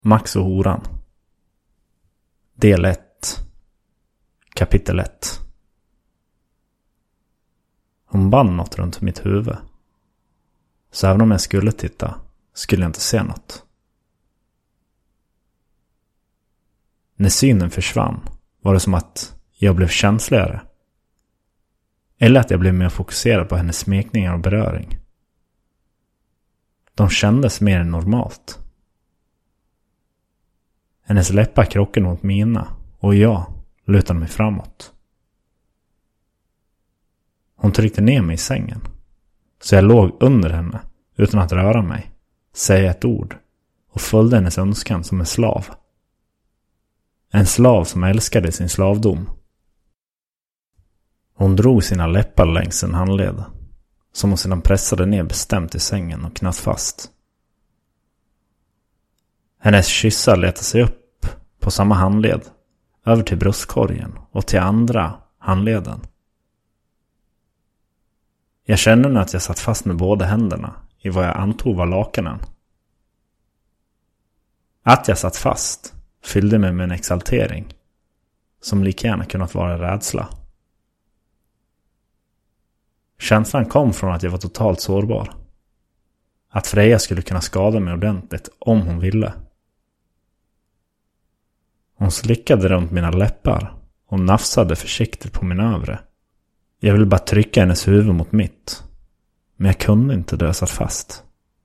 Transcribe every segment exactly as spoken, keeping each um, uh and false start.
Max och horan. Del ett. Kapitel ett. Hon band något runt mitt huvud. Så även om jag skulle titta skulle jag inte se något. När synen försvann var det som att jag blev känsligare. Eller att jag blev mer fokuserad på hennes smekningar och beröring. De kändes mer än normalt. Hennes läppar krockade mot mina och jag lutade mig framåt. Hon tryckte ner mig i sängen. Så jag låg under henne utan att röra mig, säga ett ord och följde hennes önskan som en slav. En slav som älskade sin slavdom. Hon drog sina läppar längs en handled som hon sedan pressade ner bestämt i sängen och knöt fast. Hennes kyssar letade sig upp på samma handled över till bröstkorgen och till andra handleden. Jag kände nu att jag satt fast med båda händerna i vad jag antog var lakanen. Att jag satt fast fyllde mig med en exaltering som lika gärna kunnat vara rädsla. Känslan kom från att jag var totalt sårbar. Att Freja skulle kunna skada mig ordentligt om hon ville. Hon slickade runt mina läppar och nafsade försiktigt på min övre. Jag ville bara trycka hennes huvud mot mitt. Men jag kunde inte då jag satt fast.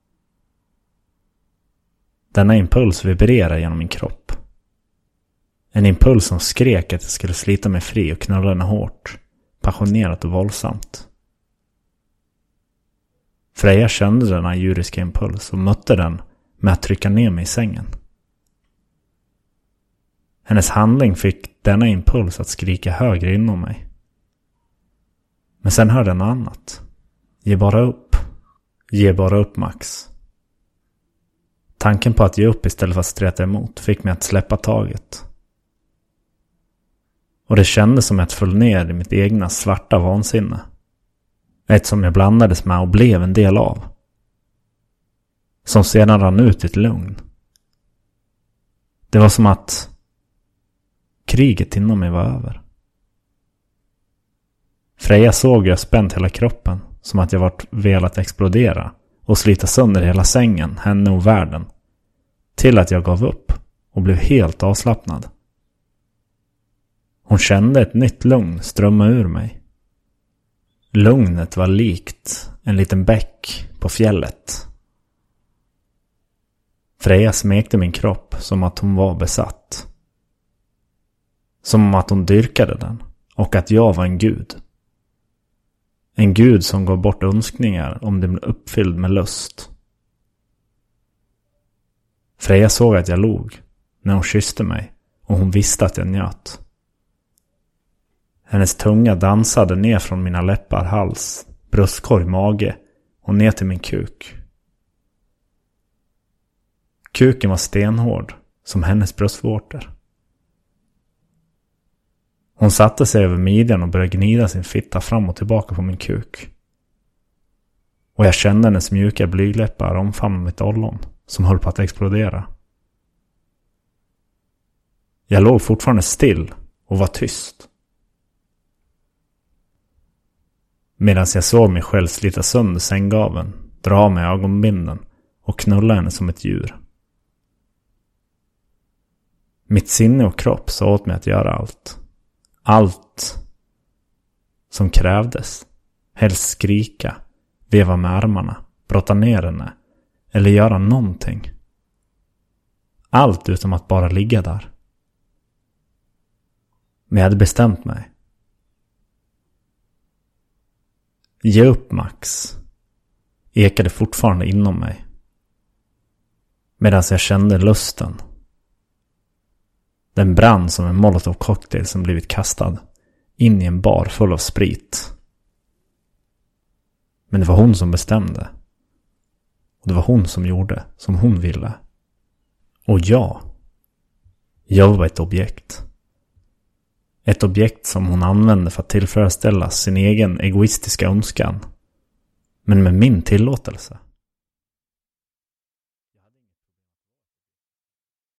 Denna impuls vibrerade genom min kropp. En impuls som skrek att jag skulle slita mig fri och knulla henne hårt, passionerat och våldsamt. Freja kände denna djuriska impuls och mötte den med att trycka ner mig i sängen. Hennes handling fick denna impuls att skrika högre inom mig. Men sen hörde jag något annat. Ge bara upp. Ge bara upp, Max. Tanken på att ge upp istället för att streta emot fick mig att släppa taget. Och det kändes som att jag föll ner i mitt egna svarta vansinne. Ett som jag blandades med och blev en del av. Som sedan rann ut i ett lugn. Det var som att kriget inom mig var över. Freja såg jag spänt hela kroppen som att jag varit velat explodera och slita sönder hela sängen, henne och världen. Till att jag gav upp och blev helt avslappnad. Hon kände ett nytt lugn strömma ur mig. Lugnet var likt en liten bäck på fjället. Freja smekte min kropp som att hon var besatt. Som att hon dyrkade den och att jag var en gud. En gud som gav bort önskningar om det blev uppfylld med lust. Freja såg att jag log när hon kysste mig och hon visste att jag njöt. Hennes tunga dansade ner från mina läppar, hals, bröstkorg, mage och ner till min kuk. Kuken var stenhård som hennes bröstvårtor. Hon satte sig över midjan och började gnida sin fitta fram och tillbaka på min kuk. Och jag kände hennes mjuka blygläppar omfamna mitt ollon som höll på att explodera. Jag låg fortfarande still och var tyst. Medan jag såg mig själv slita sönder sänggaveln, dra mig ögonbinden och knulla henne som ett djur. Mitt sinne och kropp sa åt mig att göra allt. Allt som krävdes. Helst skrika, veva med armarna, brotta ner henne eller göra någonting. Allt utom att bara ligga där. Men jag hade bestämt mig. Ge upp, Max. Ekade fortfarande inom mig. Medan jag kände lusten. Den brann som en molotov cocktail som blivit kastad in i en bar full av sprit. Men det var hon som bestämde. Och det var hon som gjorde som hon ville. Och jag. Jag var ett objekt. Ett objekt som hon använde för att tillfredsställa sin egen egoistiska önskan. Men med min tillåtelse.